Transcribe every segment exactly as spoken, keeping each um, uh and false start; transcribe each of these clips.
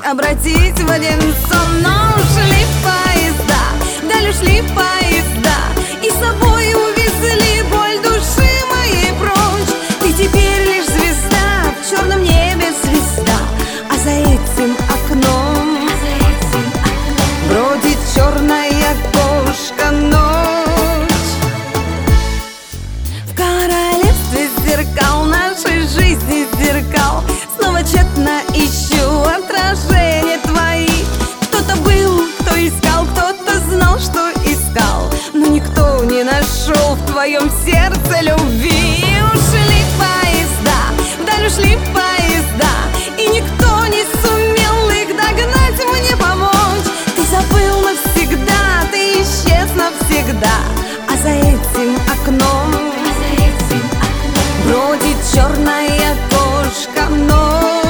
обратить в один сон. Но ушли поезда, вдаль ушли поезда, и с собой увезли боль души моей прочь. Ты теперь лишь звезда, в черном небе звезда, а за этим окном бродит черная кошка ночь. В королевстве зеркал, нашей жизни зеркал, снова тщетно ищу отражения твои. Кто-то был, кто искал, кто-то знал, что искал, но никто не нашел в твоем сердце любви. И ушли поезда, вдаль ушли поезда, и никто не сумел их догнать, мне помочь. Ты забыл навсегда, ты исчез навсегда, а за этим окном бродит черная кошка ночь.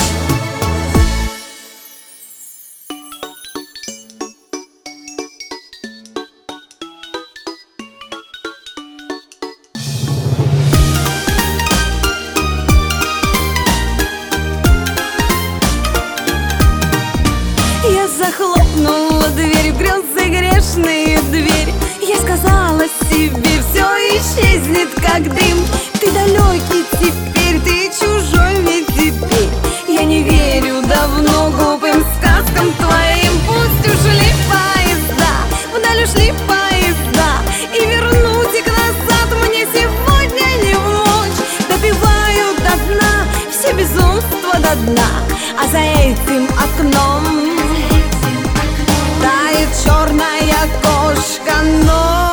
Я захлопнула дверь в грезы грешные, дверь. Я сказала себе, все исчезнет как дым. Ты далекий теперь, ты чужой ведь теперь. Я не верю давно глупым сказкам твоим. Пусть ушли поезда, вдаль ушли поезда, и вернуть их назад мне сегодня не в ночь. Допиваю до дна все безумства до дна, а за этим окном тает черная кошка ночь.